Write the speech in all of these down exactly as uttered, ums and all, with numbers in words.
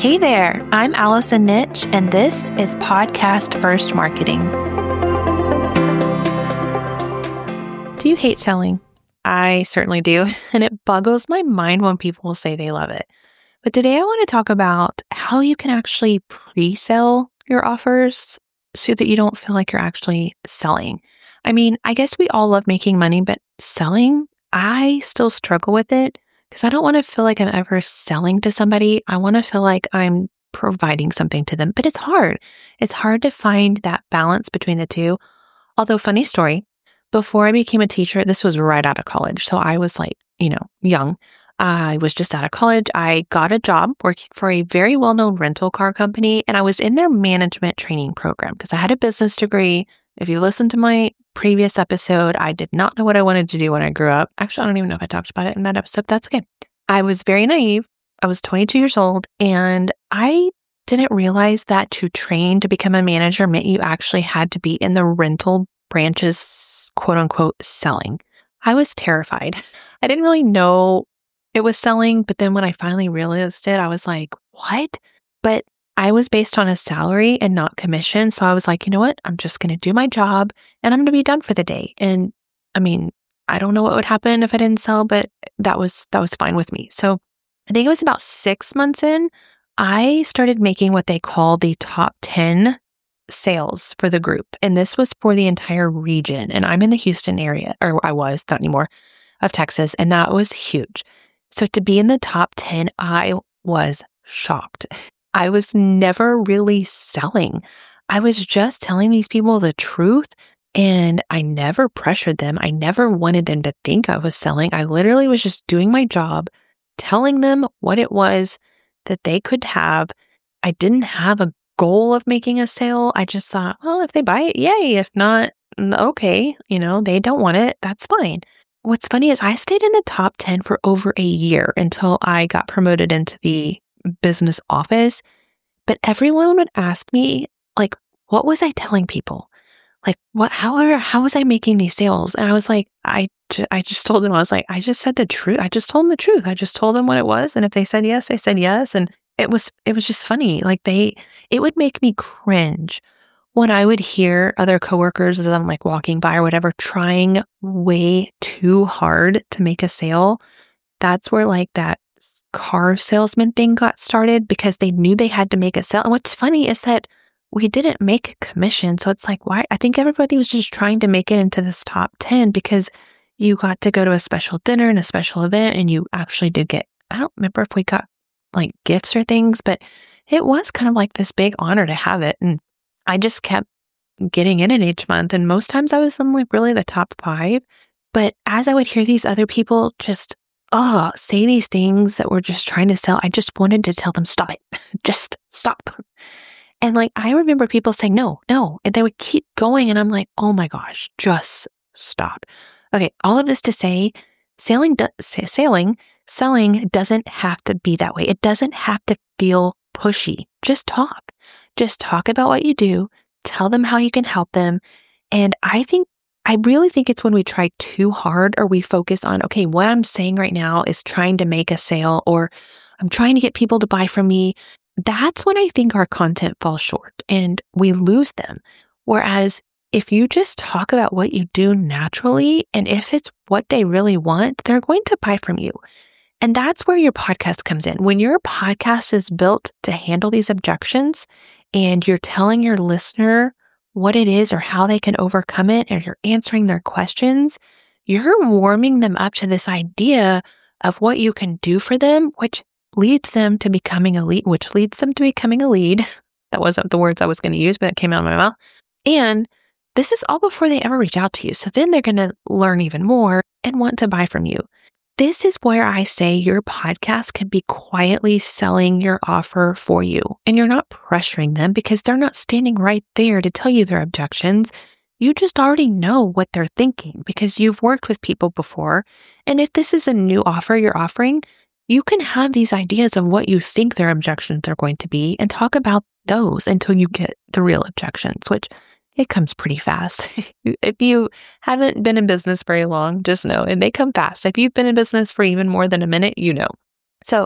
Hey there, I'm Allison Nitch, and this is Podcast First Marketing. Do you hate selling? I certainly do, and it boggles my mind when people say they love it. But today I want to talk about how you can actually pre-sell your offers so that you don't feel like you're actually selling. I mean, I guess we all love making money, but selling, I still struggle with it because I don't want to feel like I'm ever selling to somebody. I want to feel like I'm providing something to them, but it's hard. It's hard to find that balance between the two. Although, funny story, before I became a teacher, this was right out of college. So I was like, you know, young. I was just out of college. I got a job working for a very well-known rental car company, and I was in their management training program because I had a business degree. If you listen to my previous episode, I did not know what I wanted to do when I grew up. Actually, I don't even know if I talked about it in that episode. That's okay. I was very naive. I was twenty-two years old, and I didn't realize that to train to become a manager meant you actually had to be in the rental branches, quote unquote, selling. I was terrified. I didn't really know it was selling, but then when I finally realized it, I was like, what? But I was based on a salary and not commission. So I was like, you know what? I'm just going to do my job and I'm going to be done for the day. And I mean, I don't know what would happen if I didn't sell, but that was, that was fine with me. So I think it was about six months in, I started making what they call the top ten sales for the group. And this was for the entire region. And I'm in the Houston area, or I was, not anymore, of Texas. And that was huge. So to be in the top ten, I was shocked. I was never really selling. I was just telling these people the truth, and I never pressured them. I never wanted them to think I was selling. I literally was just doing my job, telling them what it was that they could have. I didn't have a goal of making a sale. I just thought, well, if they buy it, yay. If not, okay, you know, they don't want it. That's fine. What's funny is I stayed in the top ten for over a year until I got promoted into the business office. But everyone would ask me, like, what was I telling people? Like, what, how, how was I making these sales? And I was like, I, ju- I just told them, I was like, I just said the truth. I just told them the truth. I just told them what it was. And if they said yes, they said yes. And it was, it was just funny. Like they, it would make me cringe when I would hear other coworkers as I'm like walking by or whatever, trying way too hard to make a sale. That's where like that car salesman thing got started because they knew they had to make a sale. And what's funny is that we didn't make commission. So it's like, why? I think everybody was just trying to make it into this top ten because you got to go to a special dinner and a special event and you actually did get, I don't remember if we got like gifts or things, but it was kind of like this big honor to have it. And I just kept getting in it each month. And most times I was in like really the top five. But as I would hear these other people just oh, say these things that were just trying to sell, I just wanted to tell them, stop it. Just stop. And like, I remember people saying, no, no. And they would keep going. And I'm like, oh my gosh, just stop. Okay. All of this to say, sailing, do- sailing, selling doesn't have to be that way. It doesn't have to feel pushy. Just talk. Just talk about what you do. Tell them how you can help them. And I think I really think it's when we try too hard or we focus on, okay, what I'm saying right now is trying to make a sale or I'm trying to get people to buy from me. That's when I think our content falls short and we lose them. Whereas if you just talk about what you do naturally and if it's what they really want, they're going to buy from you. And that's where your podcast comes in. When your podcast is built to handle these objections and you're telling your listener what it is or how they can overcome it, and you're answering their questions, you're warming them up to this idea of what you can do for them, which leads them to becoming a lead, which leads them to becoming a lead. That wasn't the words I was going to use, but it came out of my mouth. And this is all before they ever reach out to you. So then they're going to learn even more and want to buy from you. This is where I say your podcast can be quietly selling your offer for you. And you're not pressuring them because they're not standing right there to tell you their objections. You just already know what they're thinking because you've worked with people before. And if this is a new offer you're offering, you can have these ideas of what you think their objections are going to be and talk about those until you get the real objections, which it comes pretty fast. If you haven't been in business very long, just know, and they come fast. If you've been in business for even more than a minute, you know. So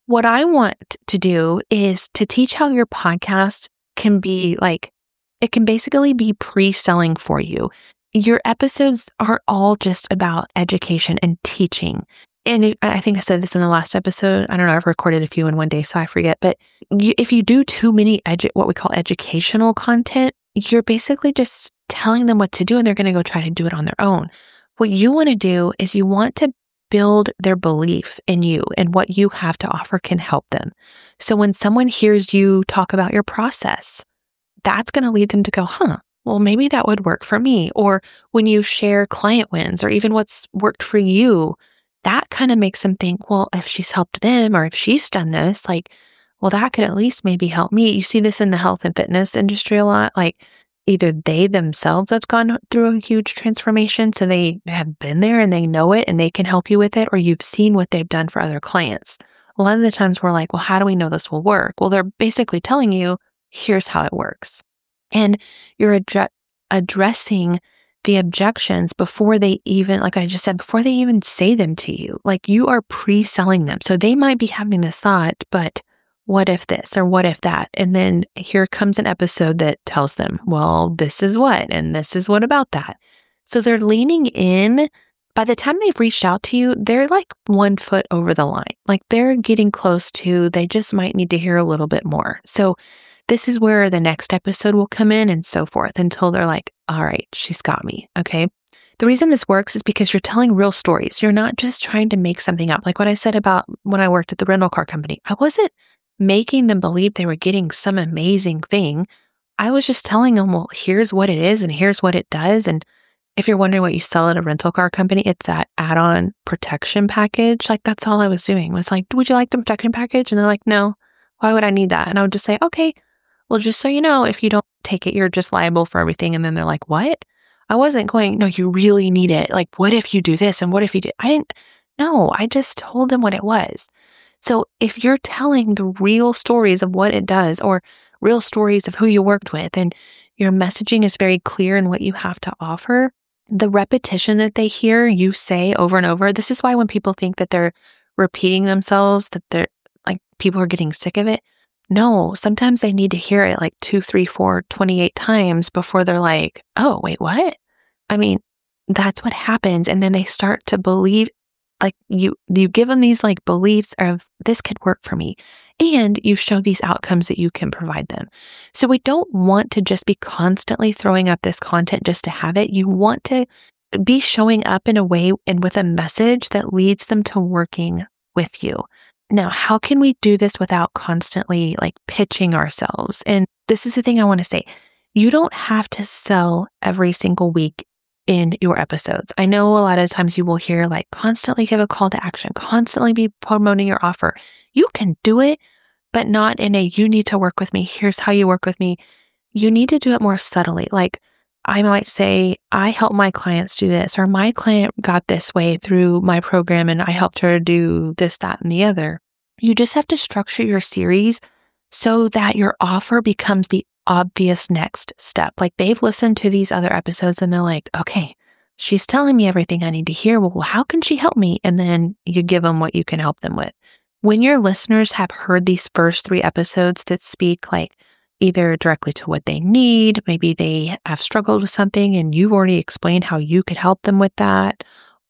what I want to do is to teach how your podcast can be like, it can basically be pre-selling for you. Your episodes are all just about education and teaching. And it, I think I said this in the last episode. I don't know, I've recorded a few in one day, so I forget. But you, if you do too many edu- what we call educational content, you're basically just telling them what to do and they're going to go try to do it on their own. What you want to do is you want to build their belief in you and what you have to offer can help them. So when someone hears you talk about your process, that's going to lead them to go, huh, well, maybe that would work for me. Or when you share client wins or even what's worked for you, that kind of makes them think, well, if she's helped them or if she's done this, like, well, that could at least maybe help me. You see this in the health and fitness industry a lot. Like either they themselves have gone through a huge transformation, so they have been there and they know it and they can help you with it, or you've seen what they've done for other clients. A lot of the times we're like, well, how do we know this will work? Well, they're basically telling you, here's how it works. And you're ad- addressing the objections before they even, like I just said, before they even say them to you. Like you are pre-selling them. So they might be having this thought, but what if this or what if that? And then here comes an episode that tells them, well, this is what, and this is what about that. So they're leaning in. By the time they've reached out to you, they're like one foot over the line. Like they're getting close to, they just might need to hear a little bit more. So this is where the next episode will come in and so forth until they're like, all right, she's got me. Okay. The reason this works is because you're telling real stories. You're not just trying to make something up. Like what I said about when I worked at the rental car company, I wasn't making them believe they were getting some amazing thing. I was just telling them, well, here's what it is and here's what it does. And if you're wondering what you sell at a rental car company, it's that add-on protection package. Like that's all I was doing was like, would you like the protection package? And they're like, no, why would I need that? And I would just say, okay, well, just so you know, if you don't take it, you're just liable for everything. And then they're like, what? I wasn't going, no, you really need it. Like, what if you do this? And what if you did? I didn't, no, I just told them what it was. So if you're telling the real stories of what it does or real stories of who you worked with and your messaging is very clear in what you have to offer, the repetition that they hear you say over and over, this is why when people think that they're repeating themselves, that they're like people are getting sick of it. No, sometimes they need to hear it like two, three, four, twenty-eight times before they're like, oh, wait, what? I mean, that's what happens. And then they start to believe, like you, you give them these like beliefs of this could work for me. And you show these outcomes that you can provide them. So we don't want to just be constantly throwing up this content just to have it. You want to be showing up in a way and with a message that leads them to working with you. Now, how can we do this without constantly like pitching ourselves? And this is the thing I want to say. You don't have to sell every single week in your episodes. I know a lot of times you will hear like constantly give a call to action, constantly be promoting your offer. You can do it, but not in a, you need to work with me. Here's how you work with me. You need to do it more subtly. Like I might say, I help my clients do this, or my client got this way through my program and I helped her do this, that, and the other. You just have to structure your series so that your offer becomes the obvious next step. Like they've listened to these other episodes and they're like, okay, she's telling me everything I need to hear. Well, how can she help me? And then you give them what you can help them with. When your listeners have heard these first three episodes that speak like either directly to what they need, maybe they have struggled with something and you've already explained how you could help them with that,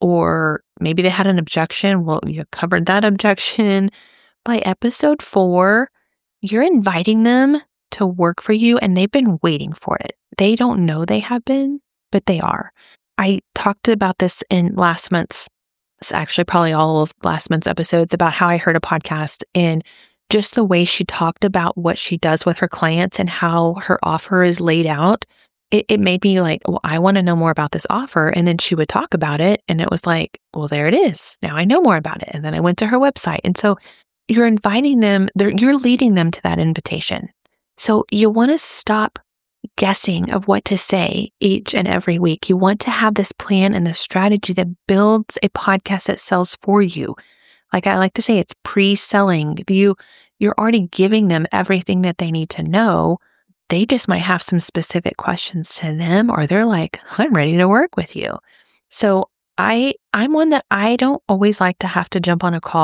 or maybe they had an objection. Well, you covered that objection. By episode four, you're inviting them to work for you and they've been waiting for it. They don't know they have been, but they are. I talked about this in last month's, it's actually probably all of last month's episodes about how I heard a podcast and just the way she talked about what she does with her clients and how her offer is laid out. It, it made me like, well, I want to know more about this offer. And then she would talk about it. And it was like, well, there it is. Now I know more about it. And then I went to her website. And so you're inviting them, you're leading them to that invitation. So you want to stop guessing of what to say each and every week. You want to have this plan and this strategy that builds a podcast that sells for you. Like I like to say, it's pre-selling. You, you're already giving them everything that they need to know. They just might have some specific questions to them, or they're like, I'm ready to work with you. So I, I'm one that I don't always like to have to jump on a call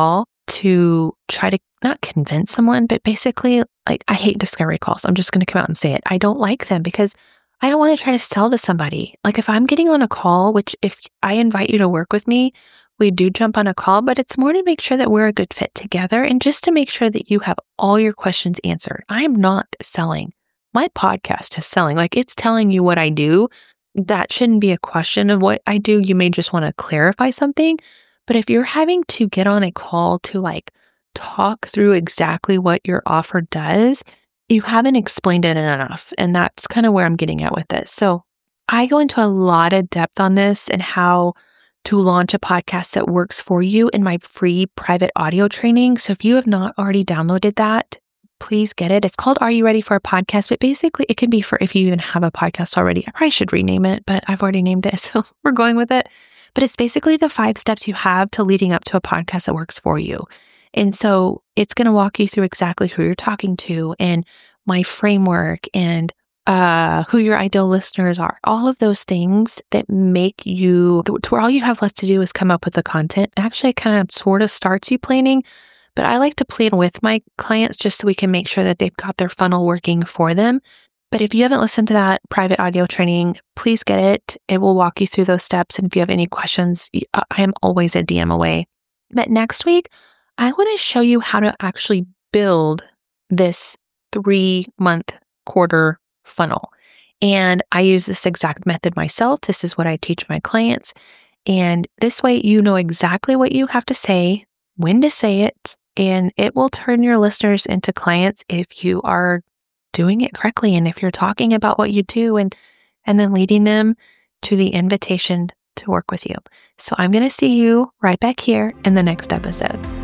to try to not convince someone, but basically, like, I hate discovery calls. I'm just going to come out and say it. I don't like them because I don't want to try to sell to somebody. Like, if I'm getting on a call, which if I invite you to work with me, we do jump on a call, but it's more to make sure that we're a good fit together and just to make sure that you have all your questions answered. I am not selling. My podcast is selling. Like, it's telling you what I do. That shouldn't be a question of what I do. You may just want to clarify something. But if you're having to get on a call to like talk through exactly what your offer does, you haven't explained it enough. And that's kind of where I'm getting at with this. So I go into a lot of depth on this and how to launch a podcast that works for you in my free private audio training. So if you have not already downloaded that, please get it. It's called Are You Ready for a Podcast? But basically it can be for if you even have a podcast already. I probably should rename it, but I've already named it. So we're going with it. But it's basically the five steps you have to leading up to a podcast that works for you. And so it's going to walk you through exactly who you're talking to and my framework and uh, who your ideal listeners are. All of those things that make you, to where all you have left to do is come up with the content. Actually, it kind of sort of starts you planning, but I like to plan with my clients just so we can make sure that they've got their funnel working for them. But if you haven't listened to that private audio training, please get it. It will walk you through those steps. And if you have any questions, I am always a D M away. But next week, I want to show you how to actually build this three month quarter funnel. And I use this exact method myself. This is what I teach my clients. And this way, you know exactly what you have to say, when to say it, and it will turn your listeners into clients if you are doing it correctly. And if you're talking about what you do and, and then leading them to the invitation to work with you. So I'm going to see you right back here in the next episode.